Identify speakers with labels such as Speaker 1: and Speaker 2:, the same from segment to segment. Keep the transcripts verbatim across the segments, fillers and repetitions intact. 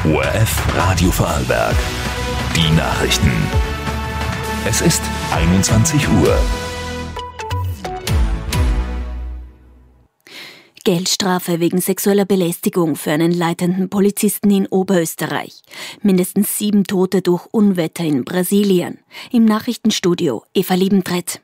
Speaker 1: O R F Radio Vorarlberg. Die Nachrichten. Es ist einundzwanzig Uhr.
Speaker 2: Geldstrafe wegen sexueller Belästigung für einen leitenden Polizisten in Oberösterreich. Mindestens sieben Tote durch Unwetter in Brasilien. Im Nachrichtenstudio Eva Liebentritt.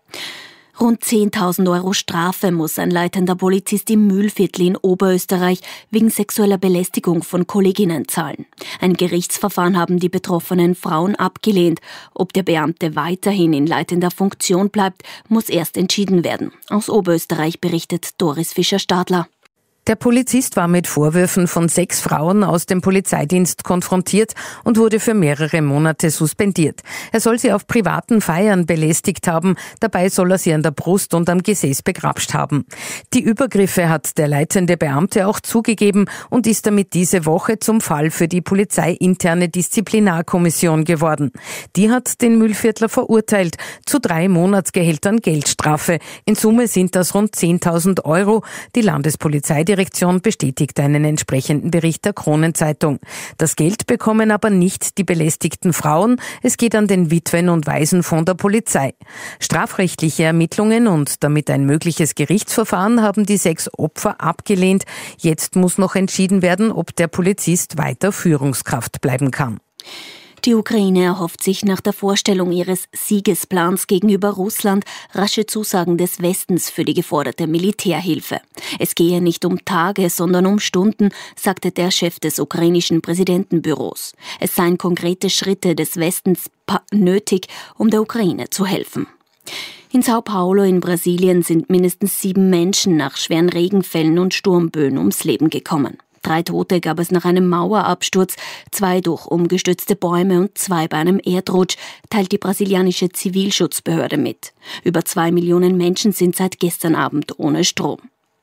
Speaker 2: Rund zehntausend Euro Strafe muss ein leitender Polizist im Mühlviertel in Oberösterreich wegen sexueller Belästigung von Kolleginnen zahlen. Ein Gerichtsverfahren haben die betroffenen Frauen abgelehnt. Ob der Beamte weiterhin in leitender Funktion bleibt, muss erst entschieden werden. Aus Oberösterreich berichtet Doris Fischer-Stadler.
Speaker 3: Der Polizist war mit Vorwürfen von sechs Frauen aus dem Polizeidienst konfrontiert und wurde für mehrere Monate suspendiert. Er soll sie auf privaten Feiern belästigt haben, dabei soll er sie an der Brust und am Gesäß begrapscht haben. Die Übergriffe hat der leitende Beamte auch zugegeben und ist damit diese Woche zum Fall für die polizeiinterne Disziplinarkommission geworden. Die hat den Mühlviertler verurteilt zu drei Monatsgehältern Geldstrafe. In Summe sind das rund zehntausend Euro. Die Landespolizeidirektion Die Direktion bestätigt einen entsprechenden Bericht der Kronenzeitung. Das Geld bekommen aber nicht die belästigten Frauen. Es geht an den Witwen- und Waisenfonds der Polizei. Strafrechtliche Ermittlungen und damit ein mögliches Gerichtsverfahren haben die sechs Opfer abgelehnt. Jetzt muss noch entschieden werden, ob der Polizist weiter Führungskraft bleiben kann.
Speaker 2: Die Ukraine erhofft sich nach der Vorstellung ihres Siegesplans gegenüber Russland rasche Zusagen des Westens für die geforderte Militärhilfe. Es gehe nicht um Tage, sondern um Stunden, sagte der Chef des ukrainischen Präsidentenbüros. Es seien konkrete Schritte des Westens nötig, um der Ukraine zu helfen. In Sao Paulo in Brasilien sind mindestens sieben Menschen nach schweren Regenfällen und Sturmböen ums Leben gekommen. Drei Tote gab es nach einem Mauerabsturz, zwei durch umgestürzte Bäume und zwei bei einem Erdrutsch, teilt die brasilianische Zivilschutzbehörde mit. Über zwei Millionen Menschen sind seit gestern Abend ohne Strom.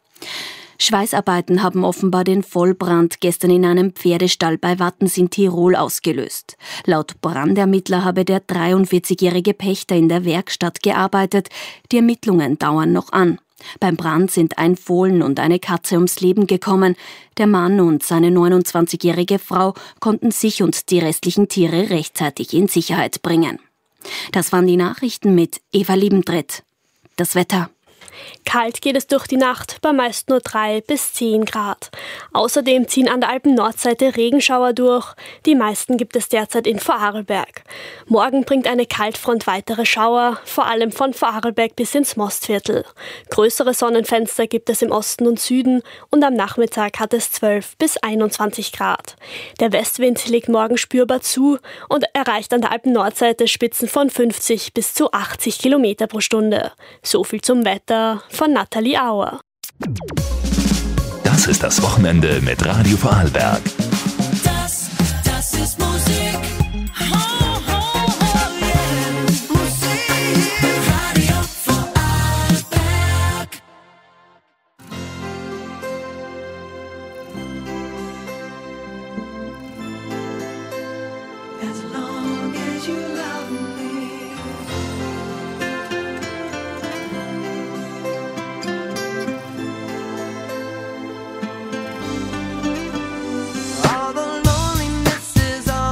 Speaker 2: Schweißarbeiten haben offenbar den Vollbrand gestern in einem Pferdestall bei Wattens in Tirol ausgelöst. Laut Brandermittler habe der dreiundvierzigjährige Pächter in der Werkstatt gearbeitet. Die Ermittlungen dauern noch an. Beim Brand sind ein Fohlen und eine Katze ums Leben gekommen. Der Mann und seine neunundzwanzigjährige Frau konnten sich und die restlichen Tiere rechtzeitig in Sicherheit bringen. Das waren die Nachrichten mit Eva Liebentritt. Das Wetter.
Speaker 4: Kalt geht es durch die Nacht, bei meist nur drei bis zehn Grad. Außerdem ziehen an der Alpen-Nordseite Regenschauer durch. Die meisten gibt es derzeit in Vorarlberg. Morgen bringt eine Kaltfront weitere Schauer, vor allem von Vorarlberg bis ins Mostviertel. Größere Sonnenfenster gibt es im Osten und Süden und am Nachmittag hat es zwölf bis einundzwanzig Grad. Der Westwind legt morgen spürbar zu und erreicht an der Alpen-Nordseite Spitzen von fünfzig bis zu achtzig Kilometer pro Stunde. So viel zum Wetter von Nathalie Auer.
Speaker 1: Das ist das Wochenende mit Radio Vorarlberg.
Speaker 5: Das, das ist Musik. Ho, ho, ho, yeah. Musik. Radio Vorarlberg. As long as you love me.
Speaker 6: All the loneliness is all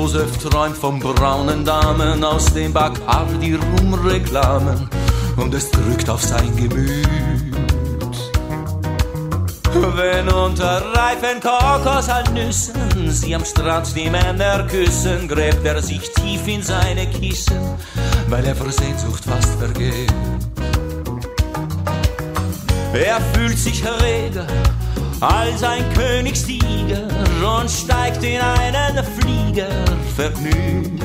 Speaker 6: Josef träumt von braunen Damen aus den Bacardi-Rum-Reklamen und es drückt auf sein Gemüt. Wenn unter reifen Kokosnüssen sie am Strand die Männer küssen, gräbt er sich tief in seine Kissen, weil er vor Sehnsucht fast vergeht. Er fühlt sich reger als ein Königstiger und steigt in einen Flieger vergnügt.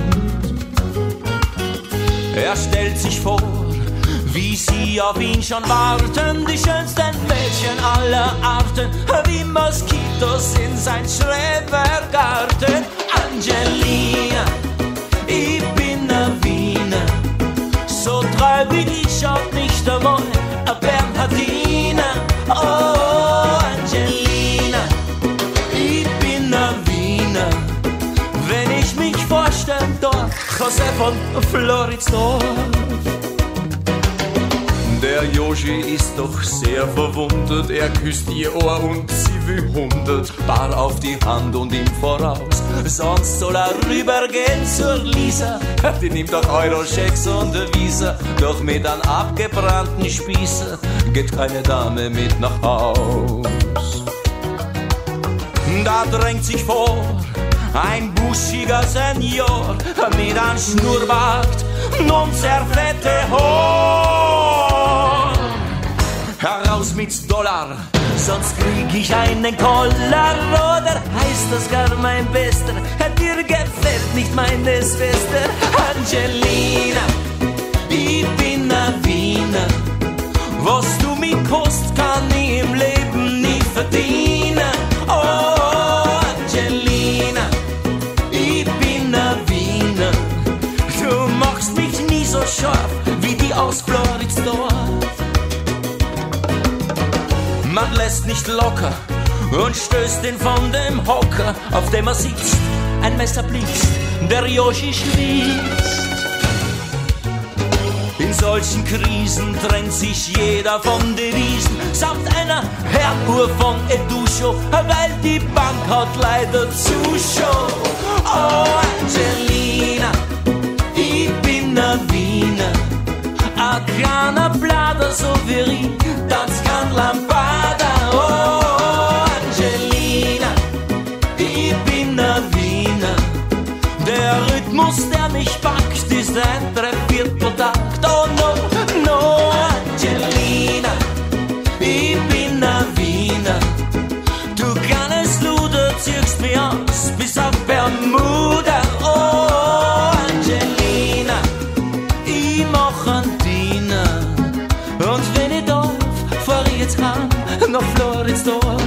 Speaker 6: Er stellt sich vor, wie sie auf ihn schon warten, die schönsten Mädchen aller Arten, wie Moskitos in sein Schrebergarten. Angelina, ich bin a Wiener, so treu wie ich auch nicht einmal a Bernhardina. Oh, Angelina, ich bin a Wiener, wenn ich mich vorstellen darf, José von Floridsdorf. Der Joshi ist doch sehr verwundert, er küsst ihr Ohr und sie will hundert Bar auf die Hand und ihm voraus. Sonst soll er rübergehen zur Lisa, die nimmt auch Euro-Schecks und Visa. Doch mit einem abgebrannten Spießer geht keine Dame mit nach Haus. Da drängt sich vor ein buschiger Senior mit einem Schnurrbart und sehr fette Haar. Heraus mit Dollar, sonst krieg ich einen Koller. Oder heißt das gar mein Bester, dir gefällt nicht meine Schwester. Angelina, ich bin a Wiener, was du mir kost, kann ich im Leben nie verdienen. Oh, Angelina, ich bin a Wiener, du machst mich nie so scharf wie die aus Floridsdorf. Man lässt nicht locker und stößt ihn von dem Hocker, auf dem er sitzt. Ein Messer blitzt, der Joshi schließt. In solchen Krisen trennt sich jeder von Devisen, samt einer Herruhr von Eduscho, weil die Bank hat leider Zuschau. Oh, Angelina, ich bin a Wiener, a kleiner Blader, so wie ich, das kann Lambada. Oh, Angelina, ich bin a Wiener, der Rhythmus, der mich packt, ist ein Dreivierteltakt. Oh no, no, Angelina, ich bin a Wiener, du kleines Luder ziehst mich aus bis auf Bermuda. Oh, Angelina, ich mach einen Diener, und wenn ich darf, fahr ich jetzt heim nach Floridsdorf.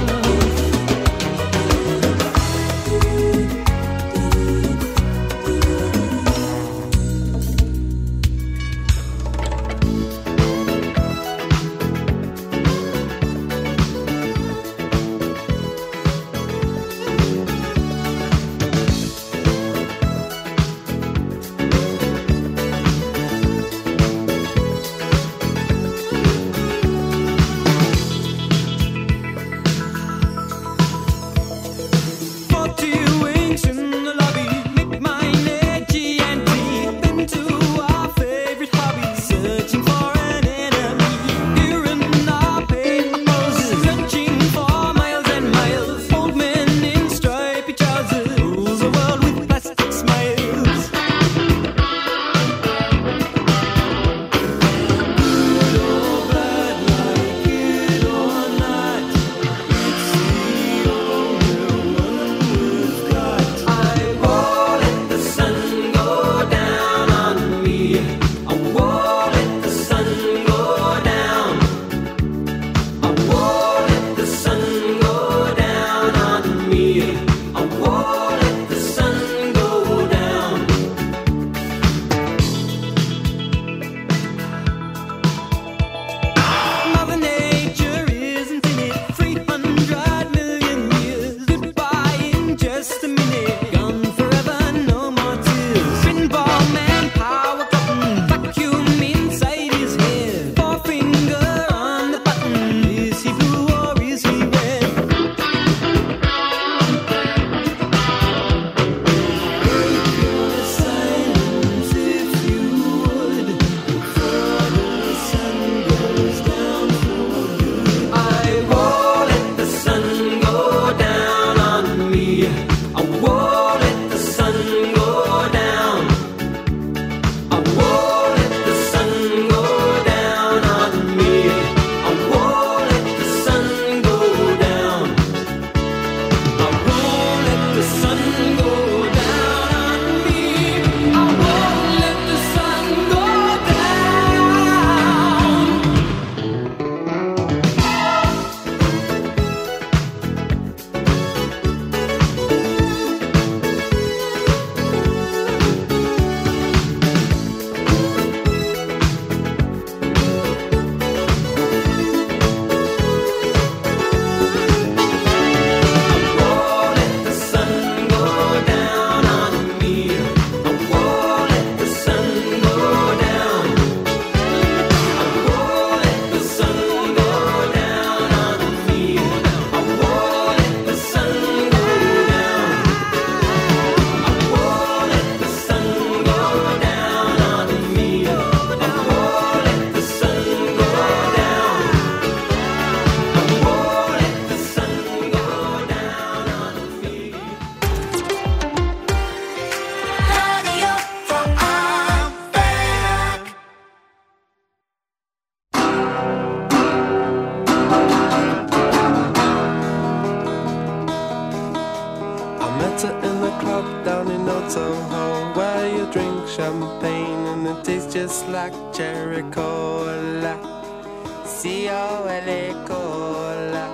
Speaker 7: champagne and it tastes just like cherry cola. C O L A cola.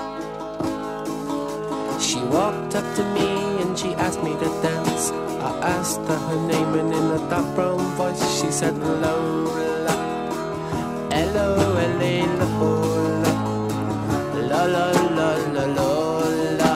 Speaker 7: She walked up to me and she asked me to dance. I asked her her name and in a dark brown voice she said Lola. L O L A Lola. La la la la Lola.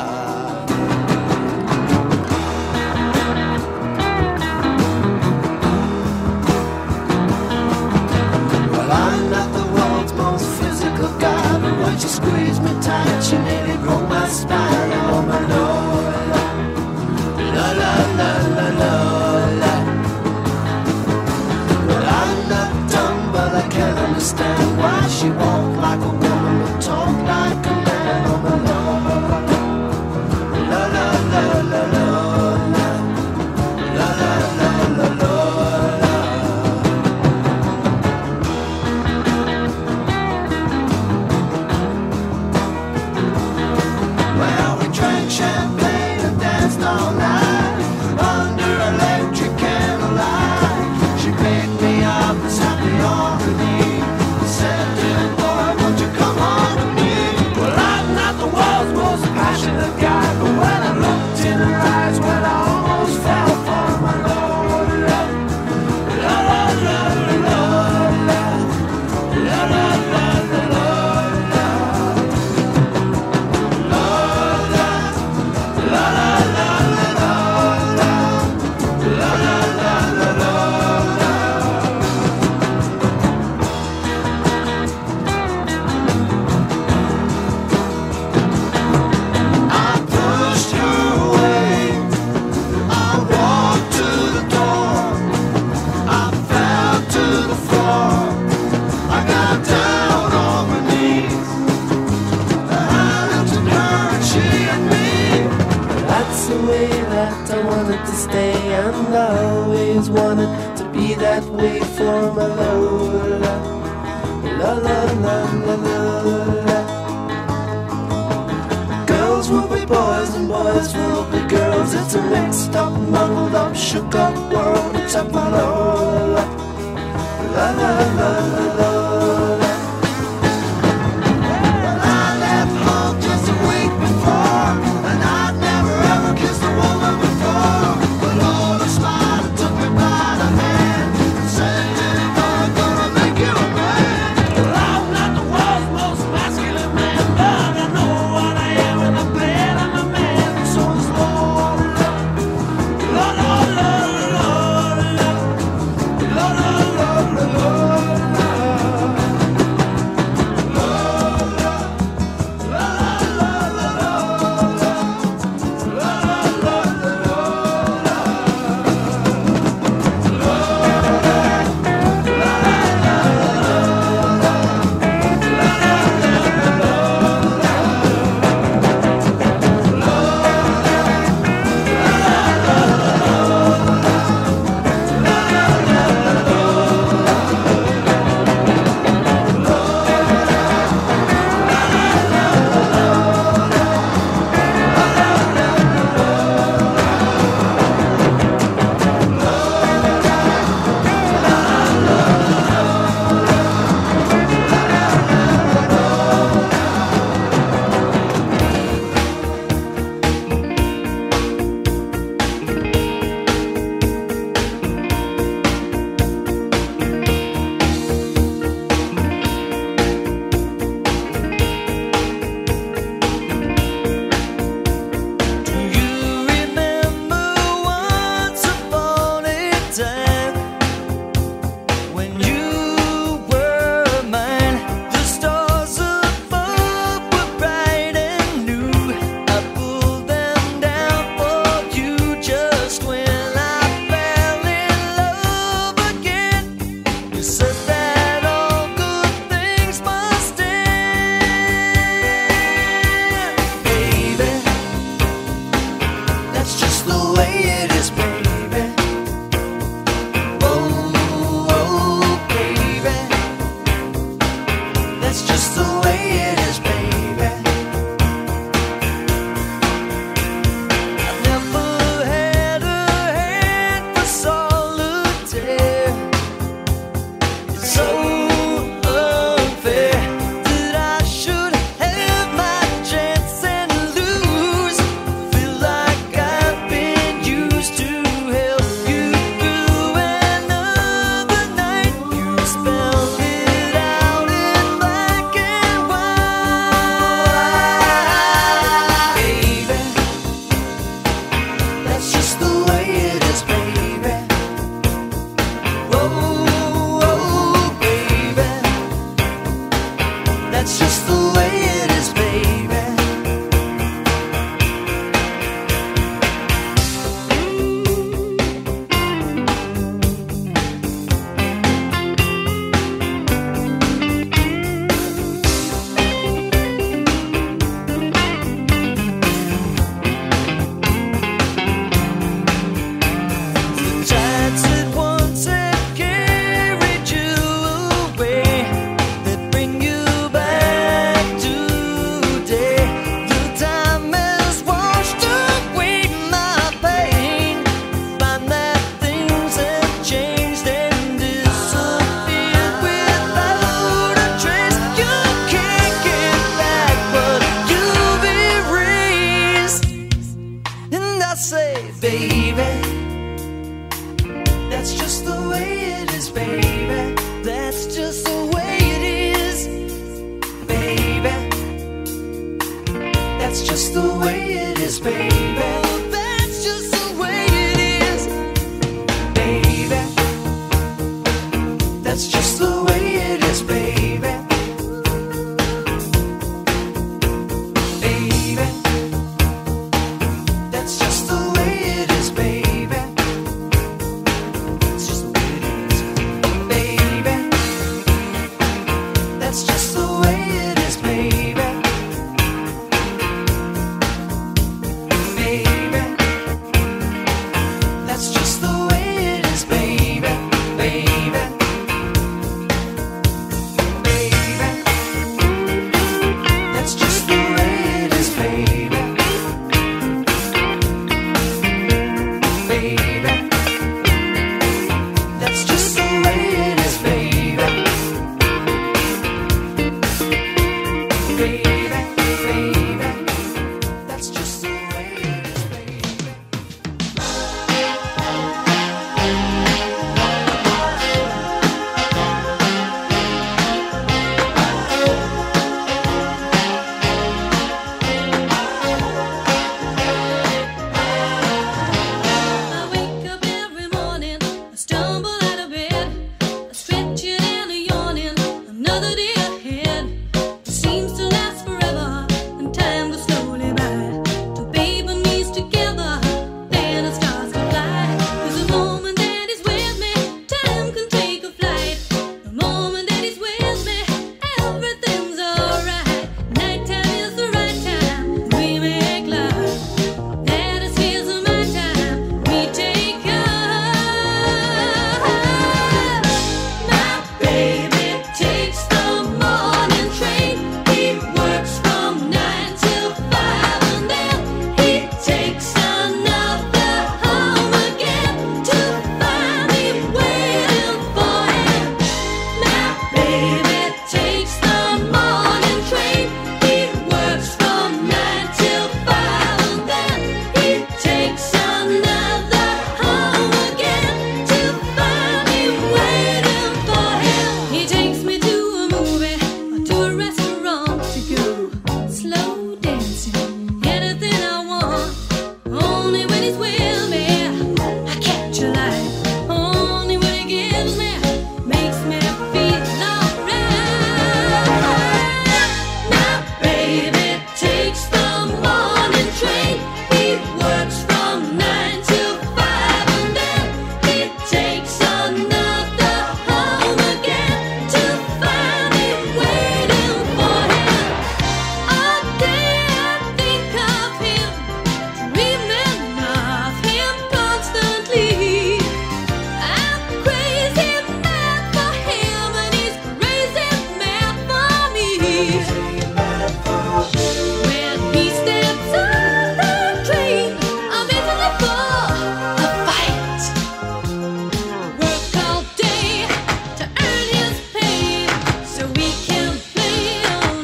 Speaker 7: Well, I'm not the world's most physical guy, but when she squeezed me tight, she nearly broke my spine. Oh my Lola, la la la la Lola. Well, I'm not dumb, but I can't understand why she walked like a woman but talk like a man. Oh my Lola, la la la la Lola, la la la la Lola. Well, we drank champagne and danced all night under electric candlelight. She picked me up and sat me on her knee and said, "Dear boy, won't you come home to me?" Well, I'm not the world's most passionate guy, but when I looked in her eyes, well, I almost fell for my Lola. La la la la Lola. La la la la Lola. Lola. La la la la Lola. La la la la Lola. I pushed her away. I walked to the door. I fell to the floor. I got down on my knees. I looked at her and she at me. That's the way that I wanted to stay, and I always wanted to be that way for my Lola. La la la la Lola. Girls will be boys and boys will be girls. It's a mixed up, muddled up, shook up world except for Lola. La la la la Lola. Well, I left home just a week before, and I'd never ever kissed a woman before. But Lola smiled and took me by the hand and said, "Dear boy, I'm gonna make you a man." Well, I'm not the world's most masculine man, but I know what I am and I'm glad I'm a man. So is Lola. La la la la la.
Speaker 5: baby. That's just the way it is, baby. That's just the way it is, baby. Baby, that's just the way it is, baby. It's just the way it is, baby. That's just the way it is, baby. Baby, that's just the way it is, baby. Baby. That's just the way it is, baby. Baby, that's just the way it is, baby. Baby, baby, that's just the way it is, baby.
Speaker 8: I wake up every morning, I stumble out of bed, I stretching and a yawning, another day ahead. It seems to last forever, and time goes slowly by. Two baby knees together, then it starts to fly. 'Cause the moment that he's with me, time can take a flight. The moment that he's with me, everything's alright. Nighttime is the right time, we make love. That is his and my time, we take off. My baby takes the morning train. He works from nine till five, and then he takes another home again to find me waiting for him. My baby takes the morning train. He works from nine till five, and then he takes another home again to find me waiting for him. He takes me to a movie or to a restaurant to go slow dancing, anything I want. Only when he's with me, I catch a light. Only when he gives me, makes me feel alright. My baby takes the morning train. He works from nine till five, and then he takes another home again to find me waiting for him. All day I think of him, dreaming of him constantly. I'm crazy mad for him, and he's crazy mad for me. When he steps on the train, I'm mentally for a fight. Work all day to earn his pay, so we can play all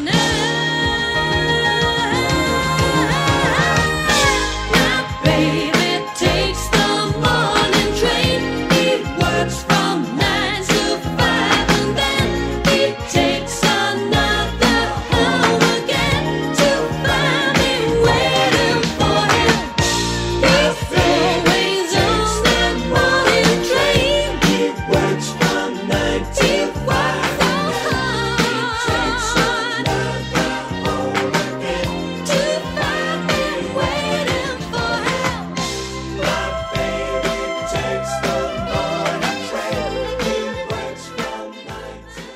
Speaker 8: night. My baby takes the morning train. He works from nine to five, and then he takes another home again to find me waiting for him. He's always on that morning train. He works from nine till five, and then he takes another home again to find me waiting for him. My baby takes the morning train. He works from nine till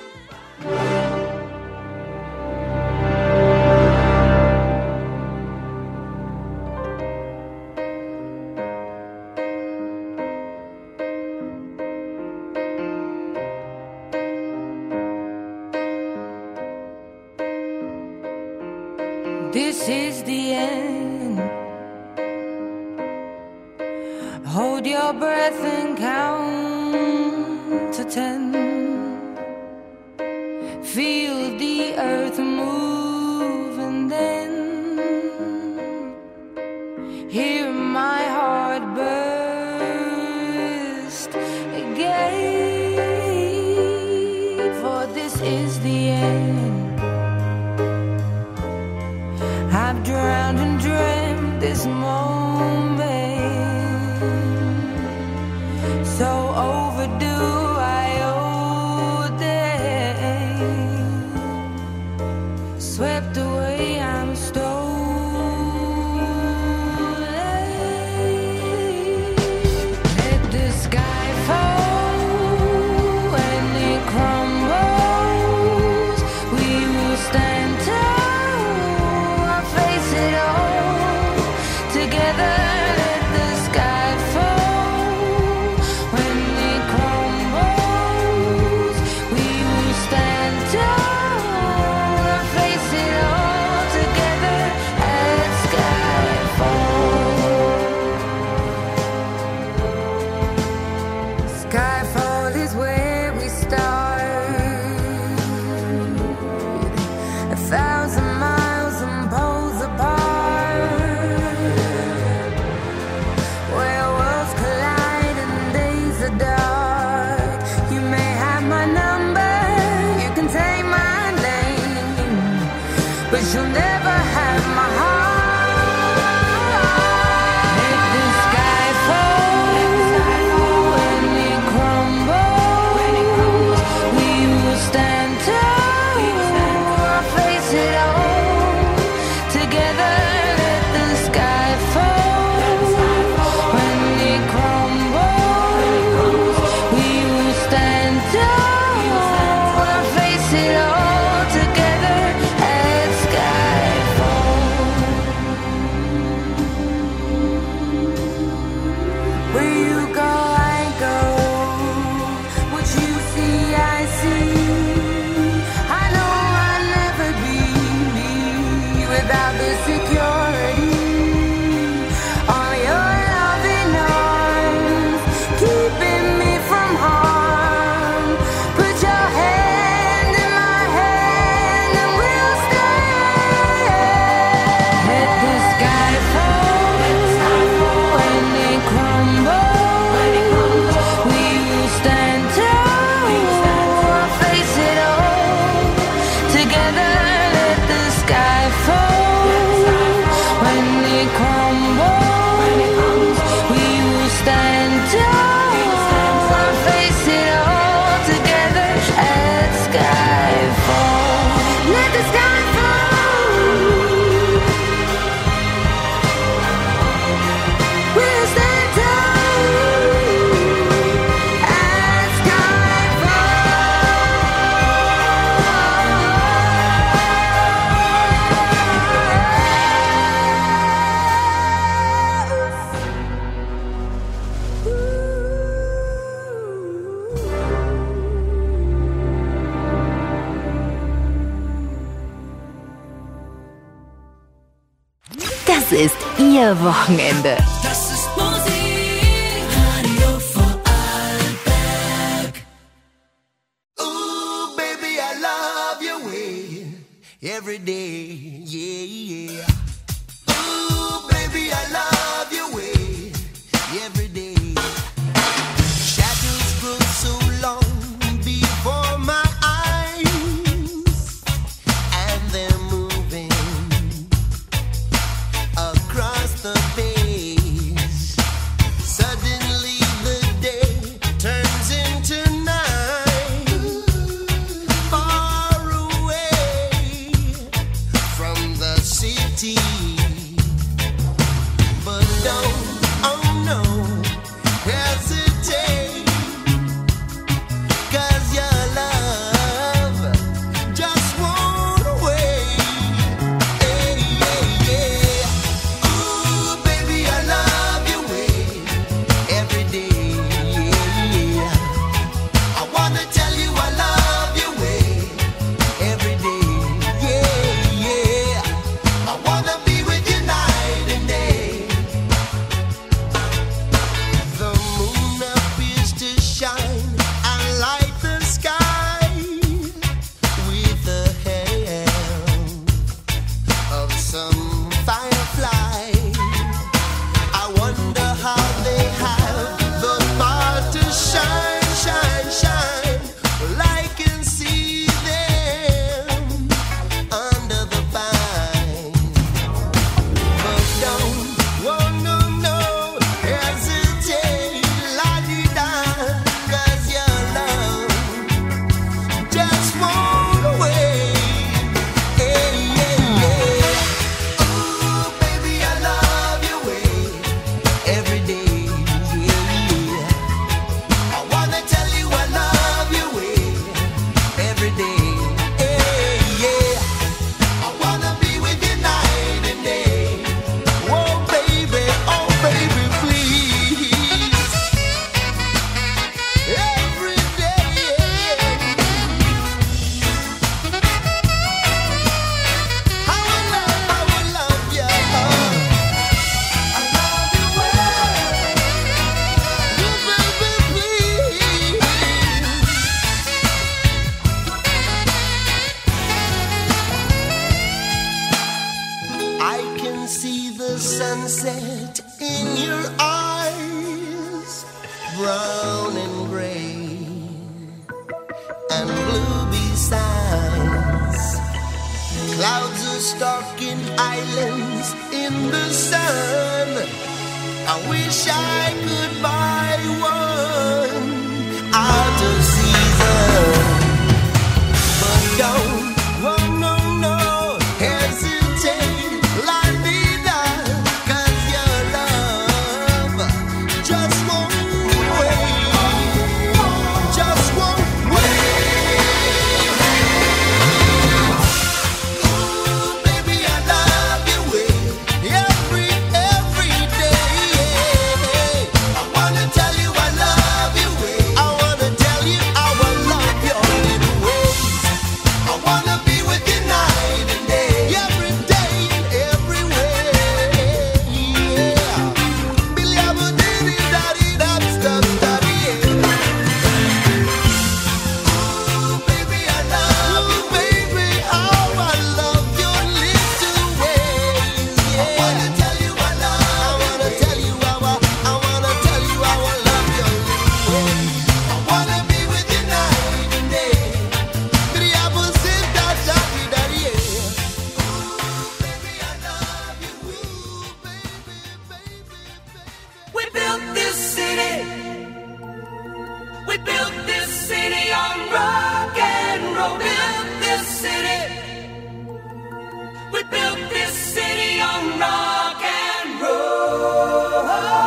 Speaker 5: This is the end. Hold your breath and count to ten. Feel the earth move, and then hear my heart burst again. For this is the end. I've drowned and dreamt this
Speaker 9: this moment, so overdue. I owed it, swept away. I'm stolen. Let the sky fall when it crumbles. We will stand tall. I'll face it all together. Let the sky fall when it crumbles. We will stand tall. I'll face it all together. Let sky fall. Skyfall is where we start. A thousand miles and poles apart, where worlds collide and days are dark. You may have my number, you can take my name, but you'll never have my heart. Let the sky fall when it crumbles. We will stand tall. I'll face it all together. Let the sky fall when it crumbles. We will stand tall. I'll face it all together. Let sky fall. Where you go, I go. What you see, I see. I know I'll never be me without the security. All your loving arms keeping me from harm. Put your hand in my hand and we'll stand. Let the sky fall when it crumbles. We will stand tall. I'll face it all together. Let the sky fall when it crumbles. We will stand tall. I'll face it all together. Let sky fall. Let the sky fall. We'll stand tall. Let sky
Speaker 2: Das ist Ihr Wochenende.
Speaker 5: Das ist Musik, Radio Vorarlberg.
Speaker 7: Ooh, baby, I love your way every day, yeah, yeah. Ooh, baby, I love your way every day. Shadows grow so long before my eyes, and they're moving across the face. Suddenly the day turns into night, far away from the city. Clouds are stuck in islands in the sun. I wish I could buy one out of season. But don't, oh no, no, hesitate, la vida, 'cause your love just won't wait, just won't wait. Ooh, baby, I love you every, every day. I wanna tell you I love you. I wanna tell you I will love your little ways. I wanna be with you night and day, every day and every way. Yeah. Billy Abba diddy daddy dab stub daddy. Ooh, baby, I love you, baby. How I love your little ways. Yeah. I wanna tell you I love. I wanna tell you how I. I wanna tell you how I love your little ways. I wanna be with you night and day. Billy Abba said that daddy daddy. Yeah. Baby, I love you, baby, baby, baby.
Speaker 6: We built this city. We built this city on rock and roll. Built this city. We built this city on rock and roll.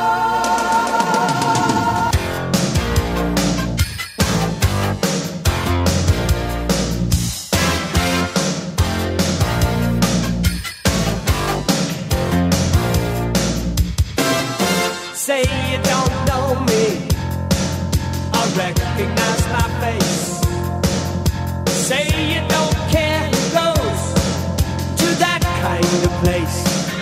Speaker 6: Say you don't know me, I recognize my face. Say you don't care who goes to that kind of place.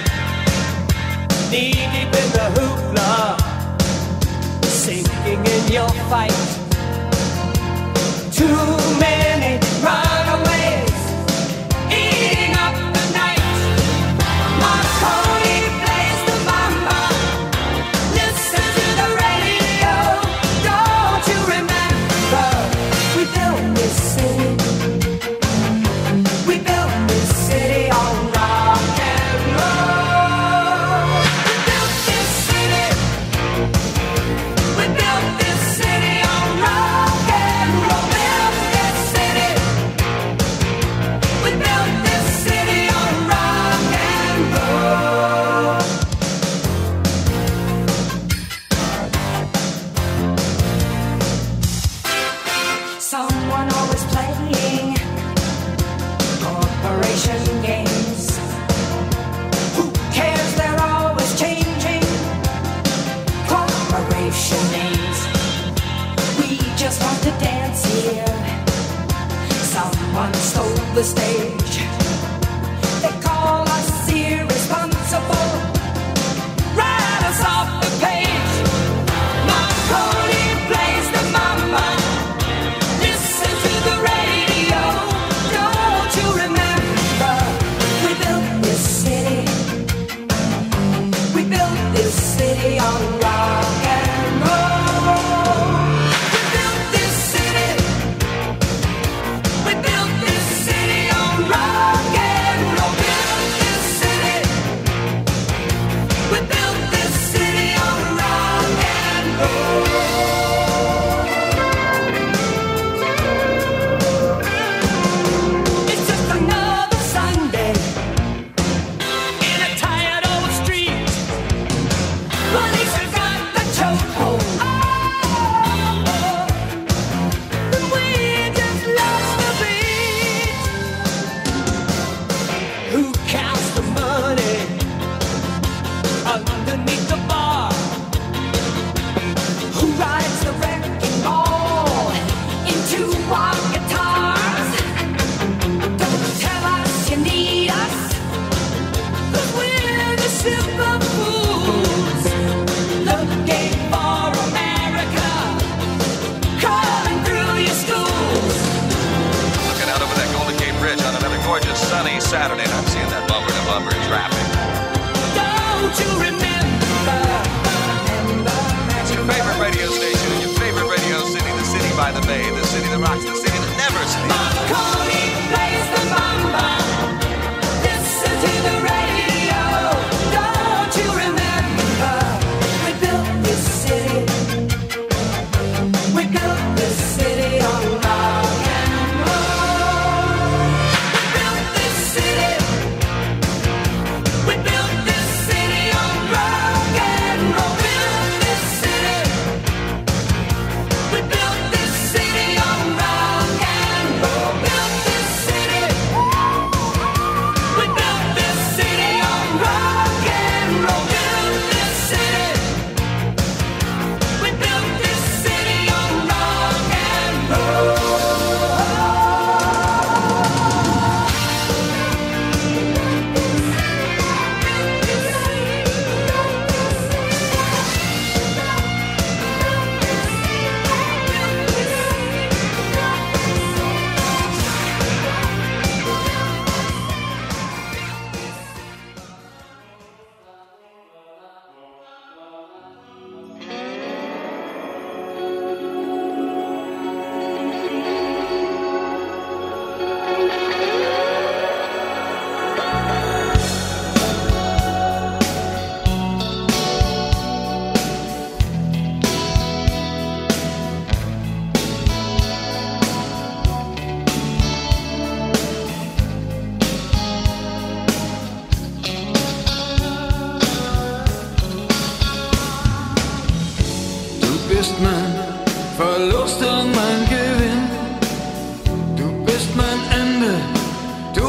Speaker 6: Knee deep in the hoopla, sinking in your fight. Too many runaways, eating up the night. Marconi plays the mama. Listen to the radio. Don't you remember? We built this city. We built this city on rock and roll. We built this city. We built this city on rock and roll. Built this city. We built this city on rock and roll. Someone always playing corporation games. Who cares? They're always changing corporation names. We just want to dance here. Someone stole the stage. They call us irresponsible. Write us off the page. Marconi plays the mama. Listen to the radio. Don't you remember? We built this city. We built this city on rock and roll. We built this city. We built this city on rock and roll. Built this city. We built this city on rock and roll. It's just another Sunday in a tired old street. Police have got the chokehold. Oh, we just lost the beat. Who counts the money underneath the bar? Who rides the wrecking ball into our guitars? Don't tell us you need us, 'cause we're the super fools looking for America, crawling through your schools.
Speaker 10: Looking out over that Golden Gate Bridge on another gorgeous sunny Saturday, and I'm seeing that bumper to bumper traffic.
Speaker 6: Don't you remember? Remember magic
Speaker 10: Your favorite radio station in your favorite radio city, the city by the bay, the city that rocks, the city that never sleeps.
Speaker 6: Marconi plays the mama.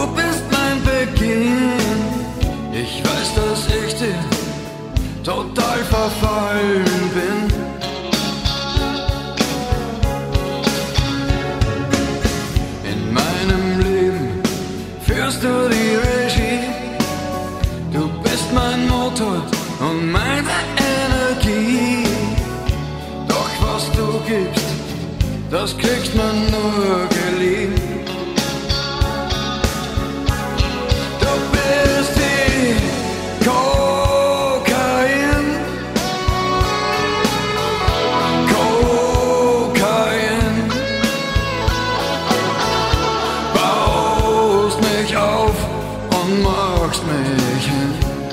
Speaker 11: Du bist mein Beginn. Ich weiß, dass ich dir total verfallen bin. In meinem Leben führst du die Regie. Du bist mein Motor und meine Energie. Doch was du gibst, das kriegt man nur geliehen. Du bist die Kokain, Kokain. Baust mich auf und magst mich hin.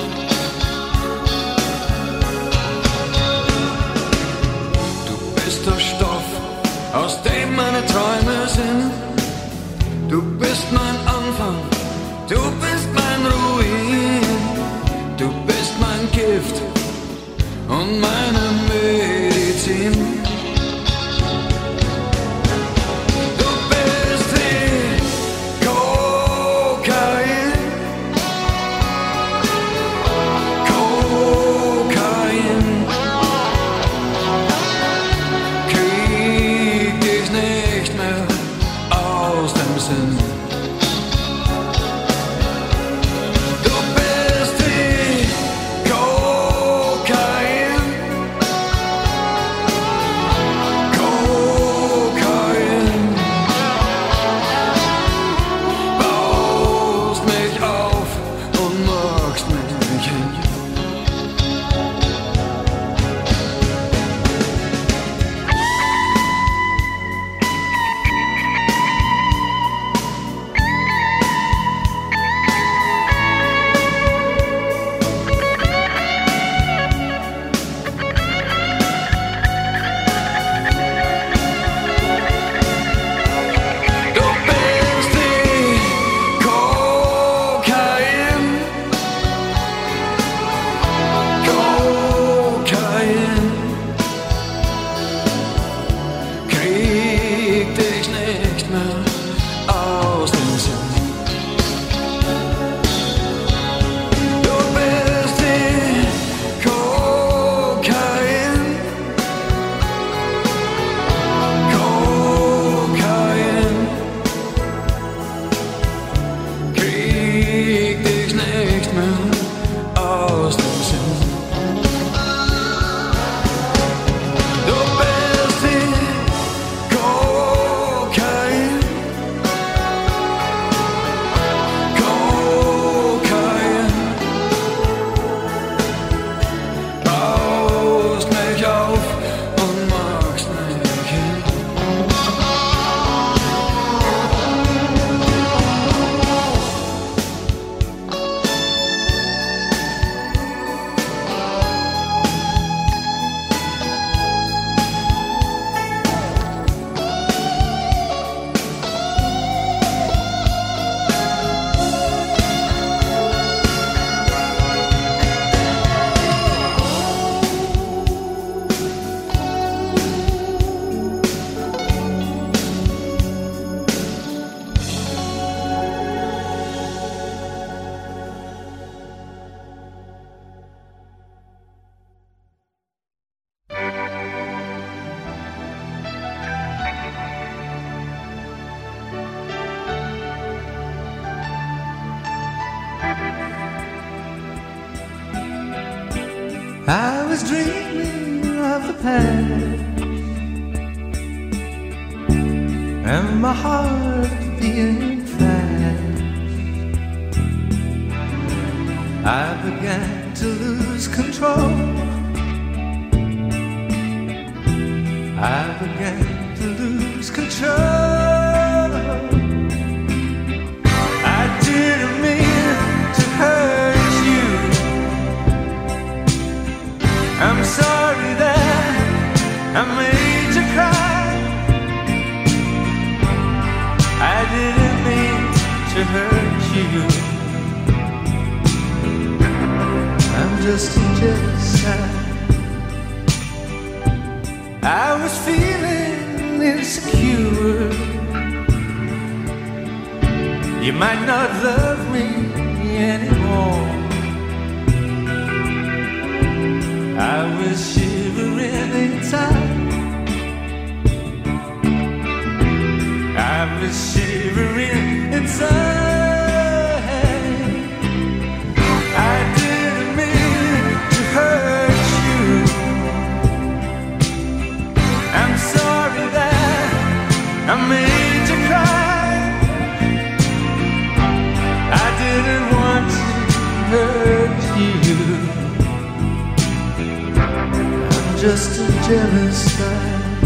Speaker 11: Du bist der Stoff, aus dem meine Träume sind. Du bist mein Anfang, du bist mein Ruin. Du bist mein Gift und meine Medizin. Du bist die Kokain, Kokain. Krieg dich nicht mehr aus dem Sinn. Du bist die Kokain, Kokain. Baust mich auf und magst mich hin. Du bist die Kokain, Kokain. Krieg dich nicht mehr aus dem Sinn. Du bist die Kokain, Kokain. Krieg dich nicht mehr aus dem Sinn. Du bist die Kokain, Kokain. Baust mich auf und magst mich hin.
Speaker 12: I was dreaming of the past and my heart beating fast. I began to lose control. I began to lose control. I didn't mean to hurt you. I'm sorry that I made you cry. I didn't mean to hurt you. I'm just a jealous guy. I was feeling insecure. You might not love me anymore. I was shivering inside. I was shivering inside. I didn't mean to hurt you. I'm sorry that I made you cry. I didn't want to hurt you. I'm just a jealous guy.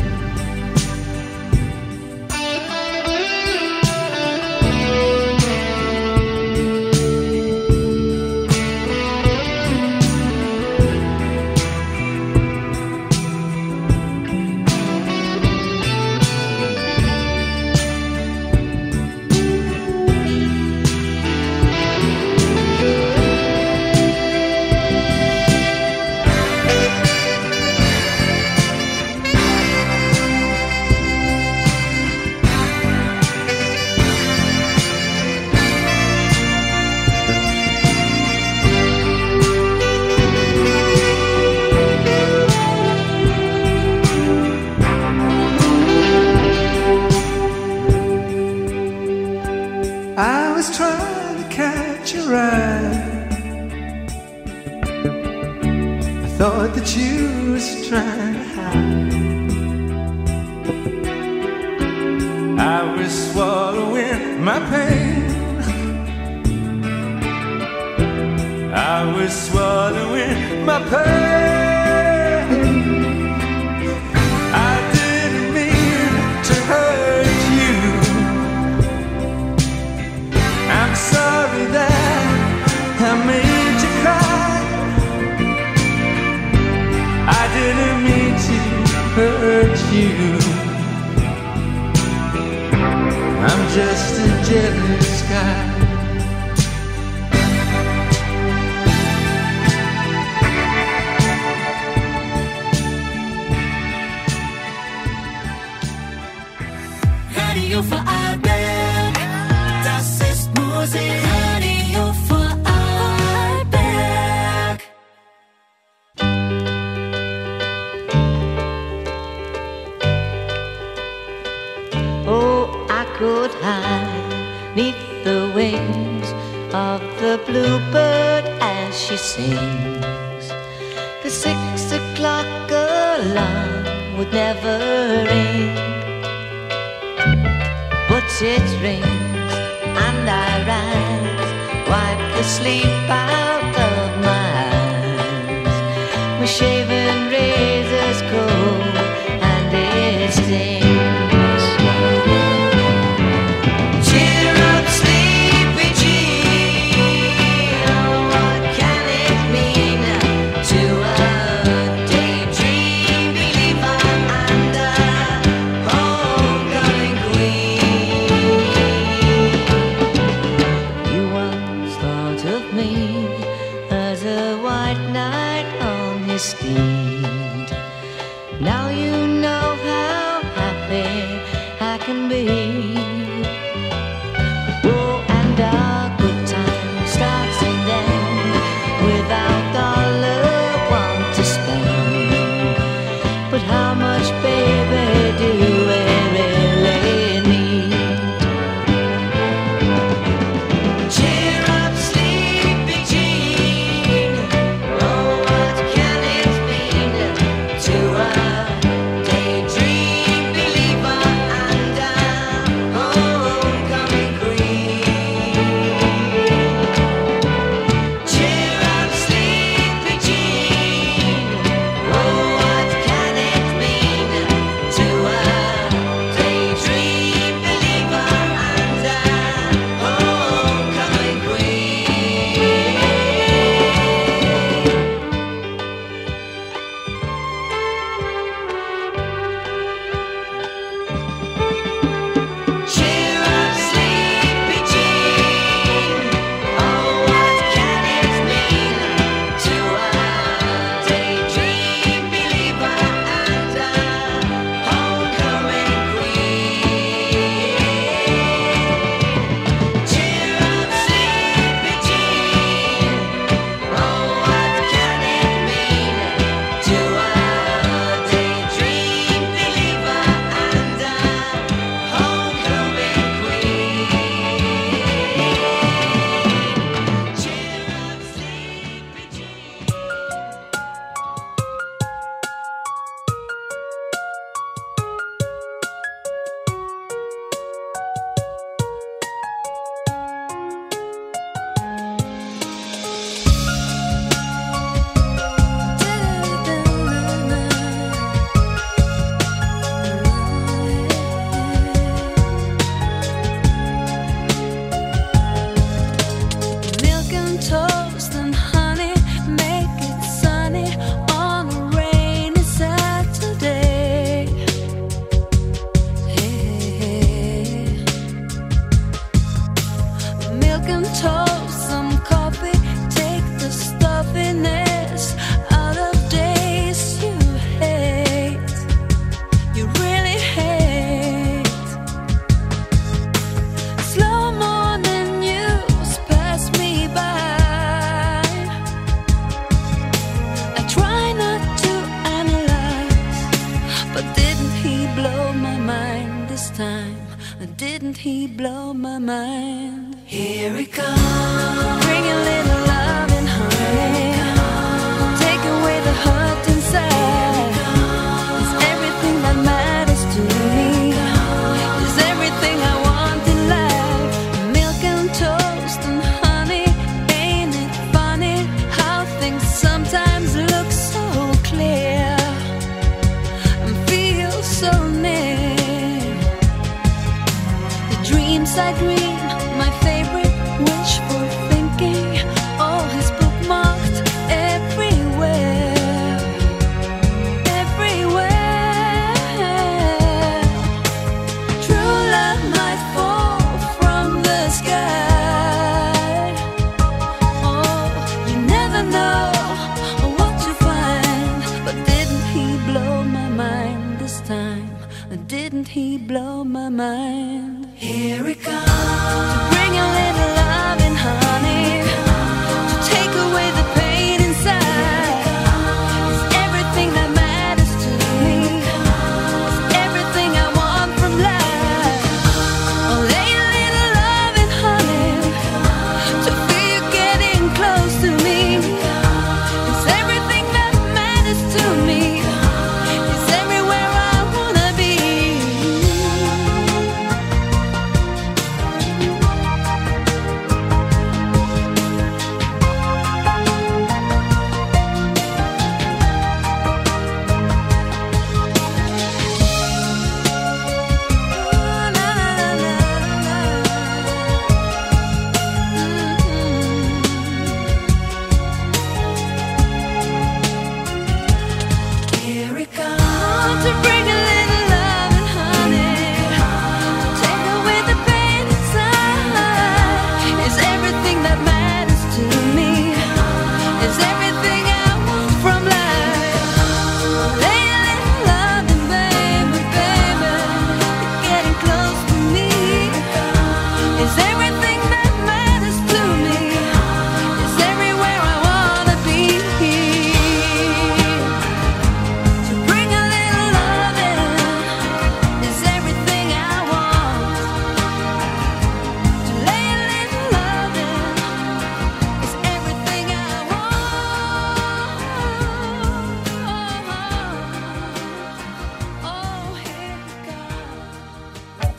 Speaker 12: I was trying to catch your eye. I thought that you was trying to hide. I was swallowing my pain. I was swallowing my pain. I didn't mean to hurt you. I'm sorry that I made you cry. I didn't mean to hurt you. I'm just a jealous guy.
Speaker 5: Radio Vorarlberg, das ist Musik. Radio Vorarlberg.
Speaker 13: Oh, I could hide neath the wings of the bluebird as she sings. The six o'clock alarm would never ring, but it rings and I rise, wipe the sleep out of my eyes. My shaven razor's cold and it stings. Cheer up, sleepy Jean. What can it mean to a daydream believer and a homecoming queen? You once thought of me as a white knight on his steed. Now you know how happy I can be. Oh, and our good time starts and ends without dollar one to spend. But how much, baby, do we really need? Cheer up, sleepy Jean. Oh, what can it mean to a daydream believer and a
Speaker 9: milk and toast, some coffee, take the stuffiness out of days you hate, you really hate. Slow morning news pass me by. I try not to analyze, but didn't he blow my mind this time? Didn't he blow my mind? Here he comes. Bring a little love and honey. Take away the hurt inside. It's everything that matters to me. It's everything I want in life. Milk and toast and honey. Ain't it funny how things sometimes look so clear and feel so near? Dreams I dream, my favorite wishful thinking. All his bookmarked everywhere, everywhere. True love might fall from the sky. Oh, you never know what you find. But didn't he blow my mind this time? Didn't he blow my mind? Here he comes to bring a little love and honey, to take away the pain inside. It's everything that matters to me. It's everything I want from life. Oh, lay a little love and honey to feel you getting close to me. It's everything that matters to me. It's everywhere I wanna be. Here it comes to bring a little love and honey, to take away the pain inside. It's everything that matters to me. It's everything I want from life. Lay a little love and baby, baby, you're getting close to me. It's everything that matters to me. It's everywhere I wanna be. To bring a little love in is everything I want. To lay a little love in is everything I want. Oh, here it comes.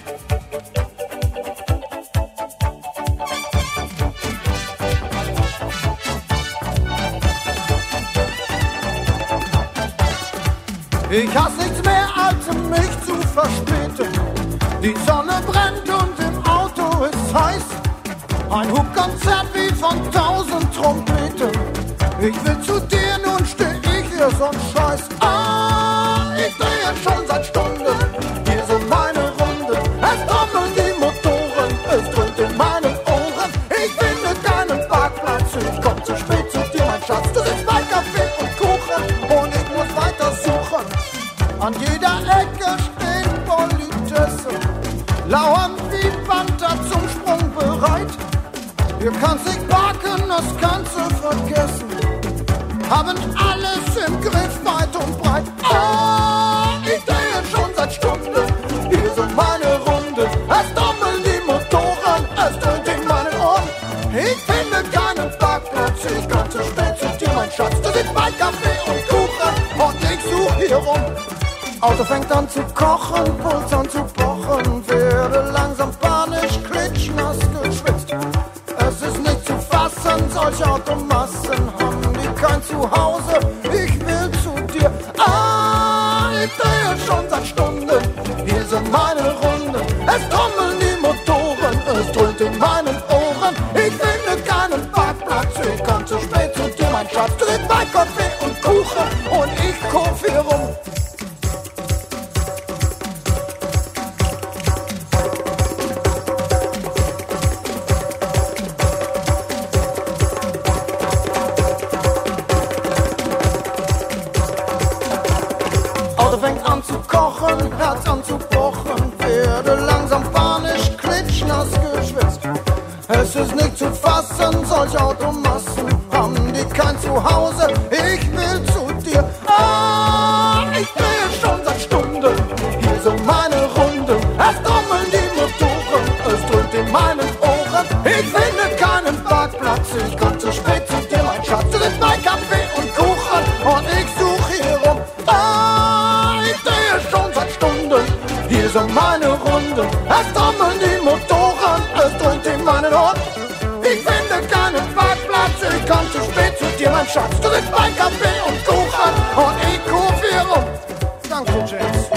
Speaker 12: Ich hasse nichts mehr, als mich zu verspäten. Die Sonne brennt und im Auto ist heiß. Ein Hubkonzert wie von tausend Trompeten. Ich will zu dir, nun steh ich hier so'n Scheiß. Ah, ich drehe schon seit Stunden hier so meine Runde. Es trommeln die Motoren, es dröhnt in meinen Ohren. Ich finde keinen Parkplatz, ich komm zu spät zu dir, mein Schatz. Du sitzt bei Kaffee und Kuchen und ich muss weiter suchen. An jeder Ecke stehen Politessen, lauern wie Panther zum Sprung bereit. Hier kannst nicht parken, das kannst du vergessen. Haben alles im Griff, weit und breit. Ah, ich drehe schon seit Stunden hier so meine Runde. Es trommeln die Motoren, es dröhnt in meinen Ohren. Ich finde keinen Parkplatz, ich kann zu spät zu dir, mein Schatz. Du sitzt bei Kaffee und Kuchen und ich such hier rum. Auto fängt an zu kochen, Puls an zu pochen, werde langsam panisch, klitschnass geschwitzt. Es ist nicht zu fassen, solche Automassen haben die kein Zuhause. Ich will zu dir. Ah, ich drehe schon seit Stunden hier so meine Runde. Es trommeln die Motoren, es dröhnt in meinen Ohren. Ich finde keinen Parkplatz, ich kann zu spät zu dir, mein Schatz. Du sitzt bei Kaffee und Kuchen und ich kurv hier rum. werde langsam panisch, klitschnass geschwitzt. Es ist nicht zu fassen, solch Automassen haben die kein Zuhause. Ich will zu dir. Ah, ich drehe schon seit Stunden hier so meine Runde. Es trommeln die Motoren, es dröhnt in meinen Ohren. Ich finde keinen Parkplatz, ich komm zu spät zu dir, mein Schatz. Du sitzt bei Kaffee und Kuchen und ich such hier rum. Ah, ich drehe schon seit Stunden hier so meine Runde. Es trommeln die Motoren, es dröhnt in meinen Ohren. Ich finde keinen Parkplatz, ich komm zu spät zu dir, mein Schatz. Du sitzt bei Kaffee und Kuchen und ich ruf hier rum. Danke, James.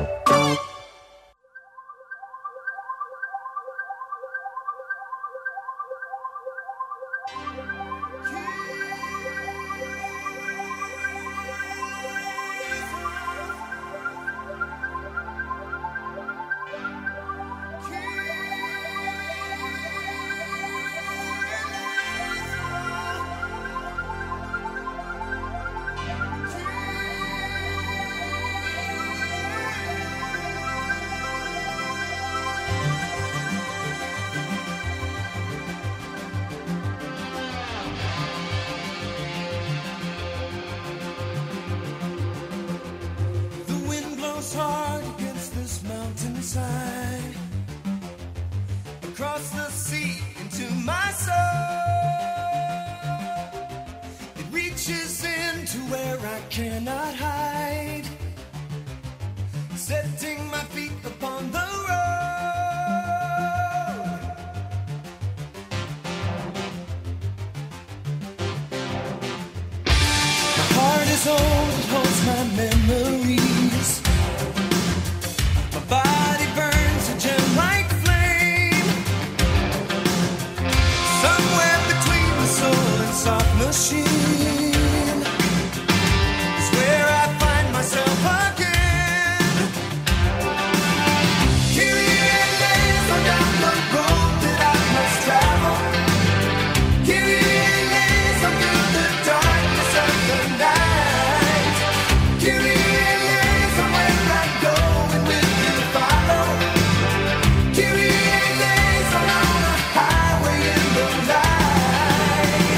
Speaker 5: Hard against this mountainside, across the sea into my soul. It reaches into where I cannot hide, setting my feet upon the road. My heart is old, it holds my memories. Body burns a gem-like flame, somewhere between the soul and soft machine is where I find myself again. Kyrie eleison down the road that I must travel. Kyrie eleison through the darkness of the night. Kyrie eleison where I go and will follow. Kyrie eleison on a highway in the night.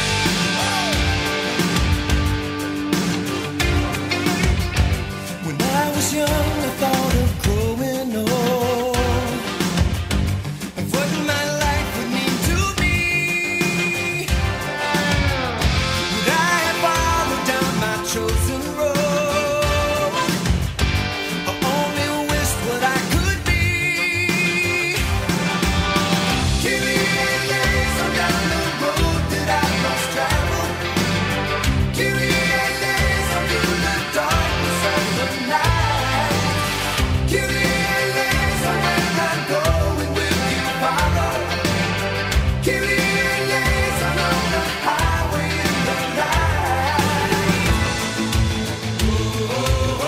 Speaker 5: When I was young, I thought of growing old and what my life would mean to me. Would I have followed down my chosen road, or only wished what I could be? Kyrie eleison down the road that I must travel. Kyrie eleison through the darkness of the night. Kyrie eleison where I go and will you follow? Kyrie eleison on the highway in the night. Oh, oh, oh.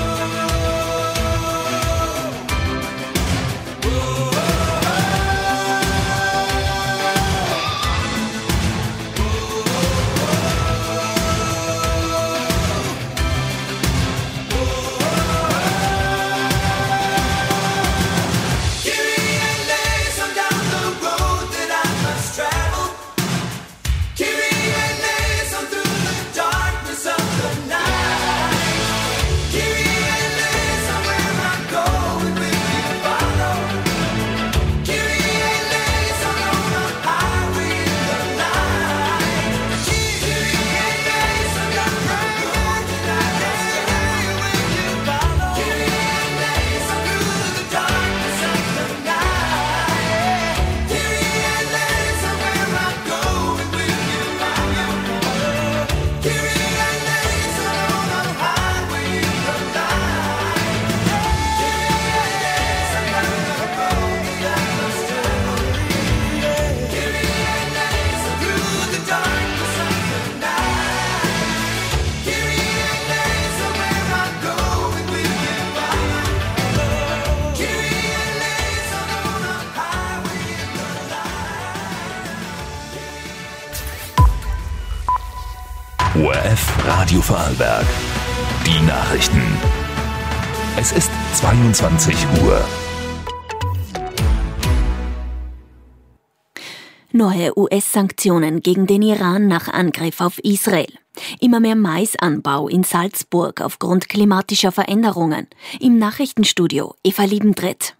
Speaker 5: Kyrie eleison down the road that I must travel. Kyrie eleison through the darkness of the night. Kyrie eleison where I go and will you follow? Kyrie eleison on the highway in the night. Kyrie eleison down the road that I must travel. Will you follow? Kyrie eleison through the darkness of the night. Kyrie eleison where I go and will you follow? Kyrie eleison on the highway in the night. Kyrie eleison down the road that I must travel. Kyrie eleison through the darkness of the night. Kyrie eleison where I go and will you follow? Kyrie eleison on the highway in the night.
Speaker 1: O R F Radio Vorarlberg. Die Nachrichten. Es ist zweiundzwanzig Uhr.
Speaker 2: Neue U S-Sanktionen gegen den Iran nach Angriff auf Israel. Immer mehr Maisanbau in Salzburg aufgrund klimatischer Veränderungen. Im Nachrichtenstudio Eva Liebendrett.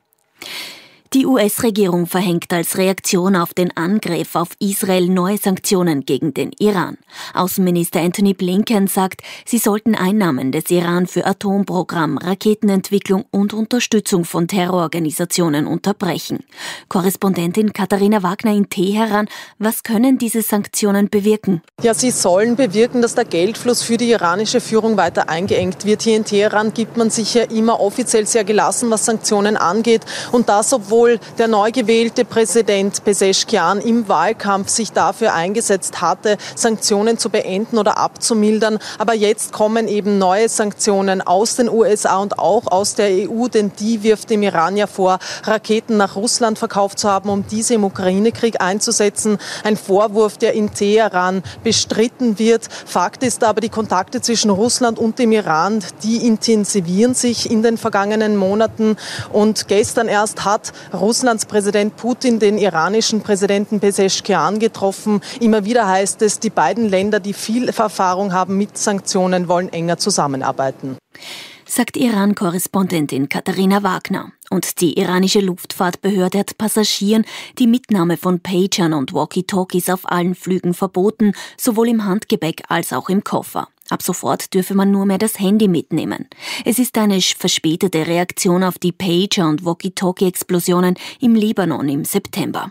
Speaker 2: Die U S-Regierung verhängt als Reaktion auf den Angriff auf Israel neue Sanktionen gegen den Iran. Außenminister Antony Blinken sagt, sie sollten Einnahmen des Iran für Atomprogramm, Raketenentwicklung und Unterstützung von Terrororganisationen unterbrechen. Korrespondentin Katharina Wagner in Teheran, was können diese Sanktionen bewirken?
Speaker 14: Ja, sie sollen bewirken, dass der Geldfluss für die iranische Führung weiter eingeengt wird. Hier in Teheran gibt man sich ja immer offiziell sehr gelassen, was Sanktionen angeht. Und das, obwohl der neu gewählte Präsident Pezeshkian im Wahlkampf sich dafür eingesetzt hatte, Sanktionen zu beenden oder abzumildern. Aber jetzt kommen eben neue Sanktionen aus den U S A und auch aus der E U, denn die wirft dem Iran ja vor, Raketen nach Russland verkauft zu haben, um diese im Ukraine-Krieg einzusetzen. Ein Vorwurf, der in Teheran bestritten wird. Fakt ist aber, die Kontakte zwischen Russland und dem Iran, die intensivieren sich in den vergangenen Monaten. Und gestern erst hat Russlands Präsident Putin den iranischen Präsidenten Pezeshkian getroffen. Immer wieder heißt es, die beiden Länder, die viel Erfahrung haben mit Sanktionen, wollen enger zusammenarbeiten.
Speaker 2: Sagt Iran-Korrespondentin Katharina Wagner. Und die iranische Luftfahrtbehörde hat Passagieren die Mitnahme von Pagern und Walkie-Talkies auf allen Flügen verboten, sowohl im Handgepäck als auch im Koffer. Ab sofort dürfe man nur mehr das Handy mitnehmen. Es ist eine verspätete Reaktion auf die Pager- und Walkie-Talkie-Explosionen im Libanon im September.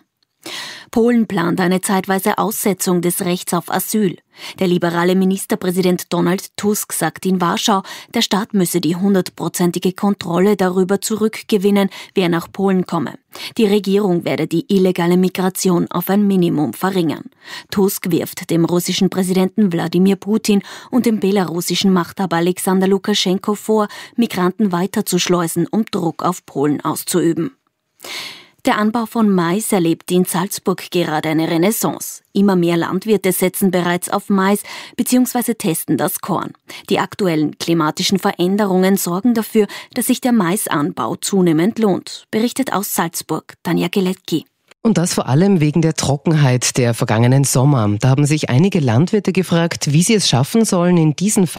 Speaker 2: Polen plant eine zeitweise Aussetzung des Rechts auf Asyl. Der liberale Ministerpräsident Donald Tusk sagt in Warschau, der Staat müsse die hundertprozentige Kontrolle darüber zurückgewinnen, wer nach Polen komme. Die Regierung werde die illegale Migration auf ein Minimum verringern. Tusk wirft dem russischen Präsidenten Wladimir Putin und dem belarussischen Machthaber Alexander Lukaschenko vor, Migranten weiterzuschleusen, um Druck auf Polen auszuüben. Der Anbau von Mais erlebt in Salzburg gerade eine Renaissance. Immer mehr Landwirte setzen bereits auf Mais bzw. testen das Korn. Die aktuellen klimatischen Veränderungen sorgen dafür, dass sich der Maisanbau zunehmend lohnt, berichtet aus Salzburg Tanja Gelecki.
Speaker 15: Und das vor allem wegen der Trockenheit der vergangenen Sommer. Da haben sich einige Landwirte gefragt, wie sie es schaffen sollen, in diesen